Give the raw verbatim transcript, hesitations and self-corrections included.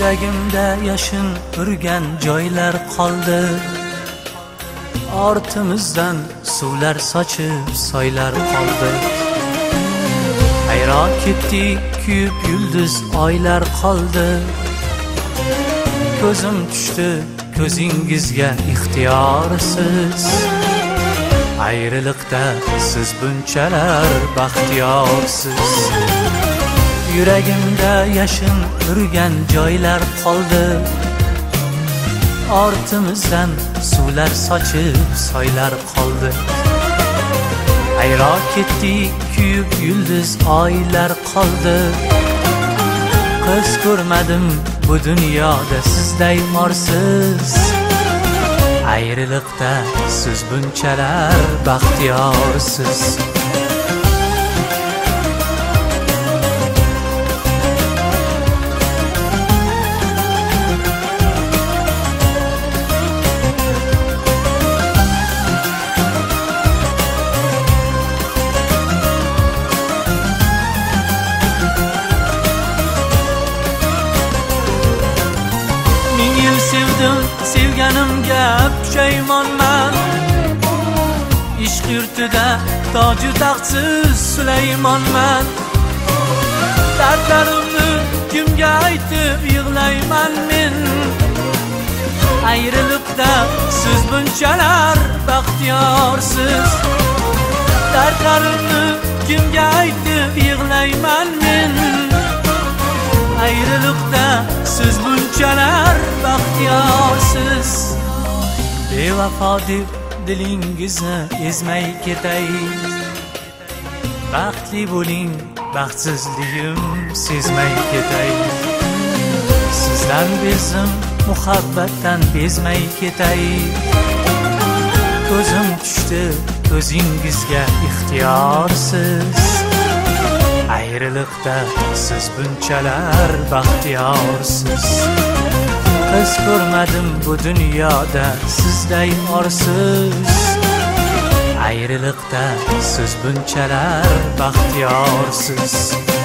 Yuragimda yashin urgan joylar qoldi. Ortimizdan suvlar sochib soylar qoldi. Hayron ketdik, kuyib yulduz oylar qoldi. Ko'zim tushdi ko'zingizga ixtiyorsiz. Ayriliqda siz bunchalar baxtiyorsiz. Yuragimda yashin urgan joylar qoldi. Ortimizdan suvlar sochib soylar qoldi. Hayron ketdik, kuyib yulduz oylar qoldi. Qiz ko'rmadim bu dunyoda sizday morsiz. Ayriliqda siz bunchalar baxtiyorsiz. Sevdim, sevganimga pushaymonman. Ishq yurtida toju taxtsiz Sulaymonman. Dardlarimni kimga aytib yig'layman men? Ayriliqda siz bunchalar baxtiyorsiz. Dardlarimni kimga aytib yig'layman men? Ayriliqda siz bunchalar baxtiyorsiz. Bevafo deb dilingizni ezmay ketay. Baxtli bo'ling, baxtsizligim sezmay ketay. Sizdan bezim, muhabbatdan bezmay ketay. Ko'zim tushdi ko'zingizga ixtiyorsiz. Ayriliqda siz bunchalar baxtiyorsiz. Qiz ko'rmadim bu dunyoda sizday orsiz. Ayriliqda siz bunchalar baxtiyorsiz.